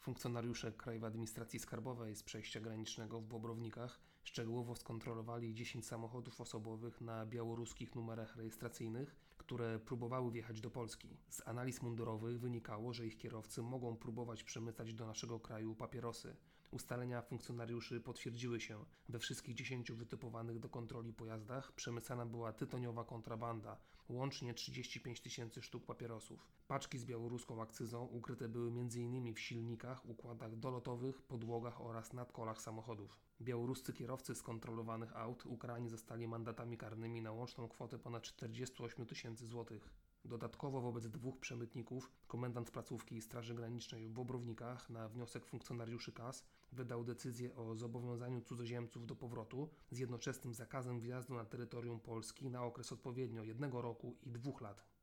Funkcjonariusze Krajowej Administracji Skarbowej z przejścia granicznego w Bobrownikach szczegółowo skontrolowali 10 samochodów osobowych na białoruskich numerach rejestracyjnych, które próbowały wjechać do Polski. Z analiz mundurowych wynikało, że ich kierowcy mogą próbować przemycać do naszego kraju papierosy. Ustalenia funkcjonariuszy potwierdziły się. We wszystkich 10 wytypowanych do kontroli pojazdach przemycana była tytoniowa kontrabanda, łącznie 35 tysięcy sztuk papierosów. Paczki z białoruską akcyzą ukryte były m.in. w silnikach, układach dolotowych, podłogach oraz nadkolach samochodów. Białoruscy kierowcy skontrolowanych aut ukarani zostali mandatami karnymi na łączną kwotę ponad 48 tysięcy złotych. Dodatkowo wobec 2 przemytników komendant placówki Straży Granicznej w Bobrownikach na wniosek funkcjonariuszy KAS wydał decyzję o zobowiązaniu cudzoziemców do powrotu z jednoczesnym zakazem wjazdu na terytorium Polski na okres odpowiednio 1 roku i 2 lat.